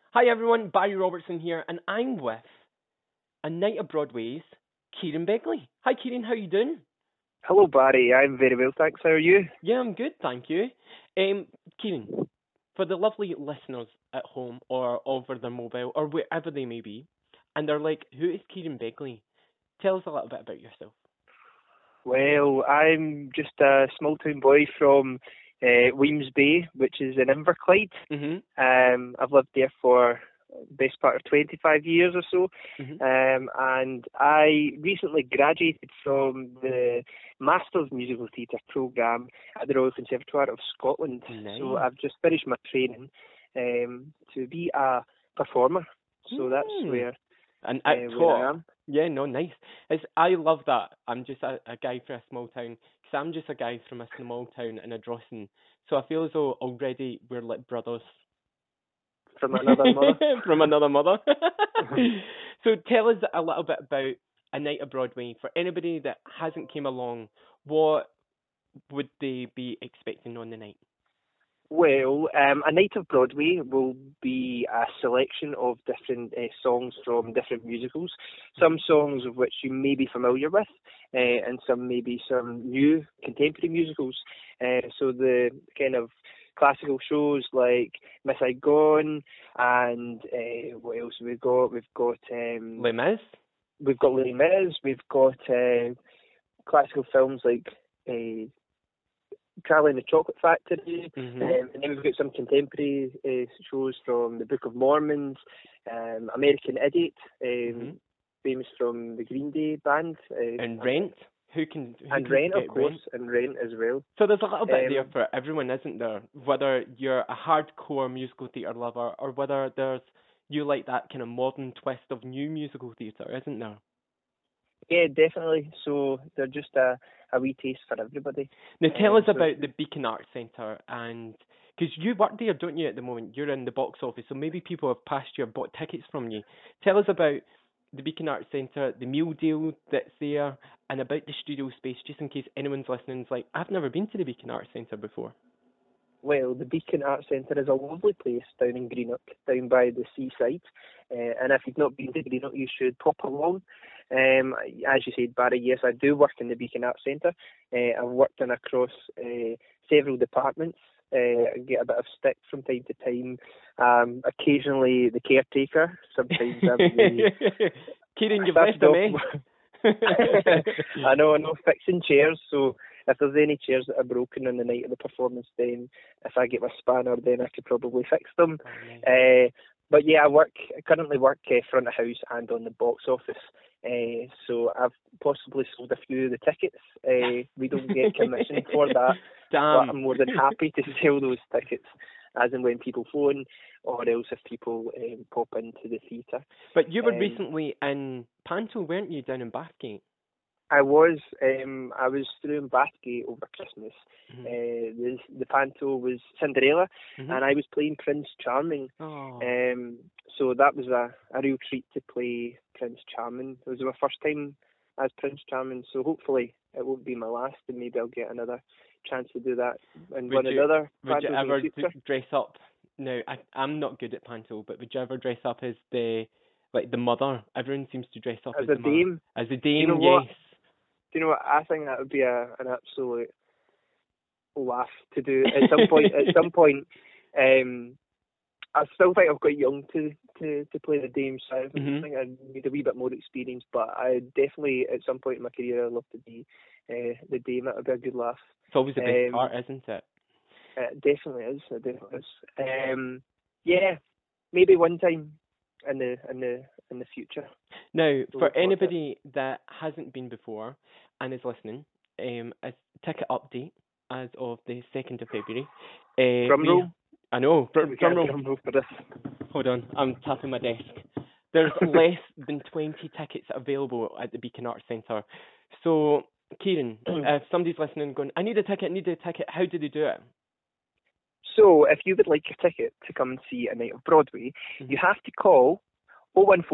Hi everyone, Barry Robertson here, and I'm with A Night of Broadway's Kieran Begley. Hi Kieran, how you doing? Hello, Barry. I'm very well, thanks. How are you? Yeah, I'm good, thank you. Kieran, for the lovely listeners at home or over their mobile or wherever they may be, and they're like, who is Kieran Begley? Tell us a little bit about yourself. Well, I'm just a small town boy from Weems Bay, which is in Inverclyde. Mhm. I've lived there for the best part of 25 years or so. Mhm. And I recently graduated from the Masters Musical Theatre programme at the Royal Conservatoire of Scotland. So Nice. I've just finished my training to be a performer. So that's Hmm. where And where I am. yeah, no, nice. I love that. I'm just a guy from a small town, because I'm just a guy from a small town in a Drossen. So I feel as though already we're like brothers. From another mother. From another mother. So tell us a little bit about A Night of Broadway. For anybody that hasn't came along, what would they be expecting on the night? Well, A Night of Broadway will be a selection of different songs from different musicals. Some songs of which you may be familiar with, and some maybe some new contemporary musicals. So the kind of classical shows like Miss Saigon and what else have we got? Les Mis? We've got Les Mis. We've got classical films like. Charlie and the Chocolate Factory, Mhm. and then we've got some contemporary shows from the Book of Mormons, American Idiot, Mhm. famous from the Green Day band, And Rent? Who and can Rent, of forget course, Rent? and Rent as well. So there's a little bit there Um, for everyone, isn't there? Whether you're a hardcore musical theatre lover or whether you like that kind of modern twist of new musical theatre, isn't there? yeah, definitely. So they're just a wee taste for everybody. Now tell us So about the Beacon Arts Centre, and because you work there, don't you, at the moment? You're in the box office, so maybe people have passed you or bought tickets from you. Tell us about the Beacon Arts Centre, the meal deal that's there, and about the studio space, just in case anyone's listening is like, I've never been to the Beacon Arts Centre before. Well, the Beacon Arts Centre is a lovely place down in Greenock, down by the seaside. And if you've not been to Greenock, you should pop along. As you said, Barry, yes, I do work in the Beacon Arts Centre. I've worked in across several departments. I get a bit of stick from time to time. Occasionally the caretaker. Sometimes I'm the... Kieran, I you've left started a off... mess. I know, fixing chairs, so if there's any chairs that are broken on the night of the performance, then if I get my spanner, then I could probably fix them. Oh, nice. But yeah, I currently work front of house and on the box office. So I've possibly sold a few of the tickets. We don't get commission for that, but Damn. I'm more than happy to sell those tickets as and when people phone, or else if people pop into the theatre. But you were Um, recently in Panto, weren't you, down in Bathgate? I was through in Bathgate over Christmas. Mhm. The panto was Cinderella, Mhm. and I was playing Prince Charming. Oh. So that was a real treat to play Prince Charming. It was my first time as Prince Charming, so hopefully it won't be my last, and maybe I'll get another chance to do that in Would one of the other would you pantos in the ever future. dress up? No, I'm not good at Panto, but would you ever dress up as the mother? Everyone seems to dress up As as a the mother. dame, As a do you know dame, what? yes. Do you know what? I think that would be an absolute laugh to do at some point. At some point, I still think I've got young to play the Dame, so I Mhm. think I need a wee bit more experience. But I definitely, at some point in my career, I'd love to be the Dame. That would be a good laugh. It's always the best Um, part, isn't it? it definitely is. It definitely is. Yeah, maybe one time in the future. Now, We'll for look forward to it. anybody that hasn't been before and is listening, a ticket update as of the 2nd of February. Drum roll. I know, We drum got a roll. drum roll for this. Hold on, I'm tapping my desk. There's less than 20 tickets available at the Beacon Arts Centre. So, Kieran, if somebody's listening and going, I need a ticket, how do they do it? So, if you would like a ticket to come and see A Night of Broadway, Mhm. you have to call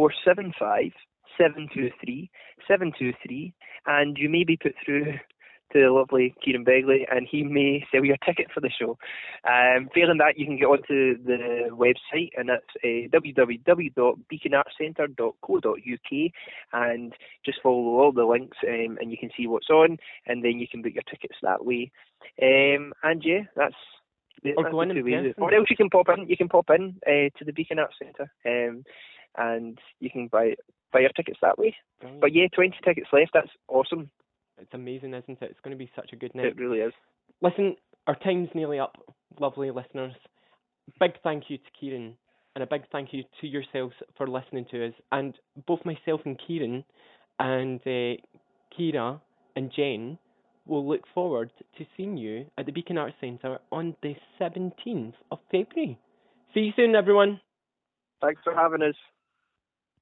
01475 723 723, and you may be put through to the lovely Kieran Begley, and he may sell you a ticket for the show. Failing that, you can get onto the website, and that's www.beaconartscentre.co.uk, and just follow all the links, and you can see what's on, and then you can book your tickets that way. And yeah, that's or go in person. Or else you can pop in. You can pop in to the Beacon Arts Centre, and you can buy your tickets that way. Brilliant. But yeah, 20 tickets left. That's awesome. It's amazing, isn't it? It's going to be such a good night. It really is. Listen, our time's nearly up, lovely listeners. Big thank you to Kieran, and a big thank you to yourselves for listening to us. And both myself and Kieran, and Kira and Jen will look forward to seeing you at the Beacon Arts Centre on the 17th of February. See you soon, everyone. Thanks for having us.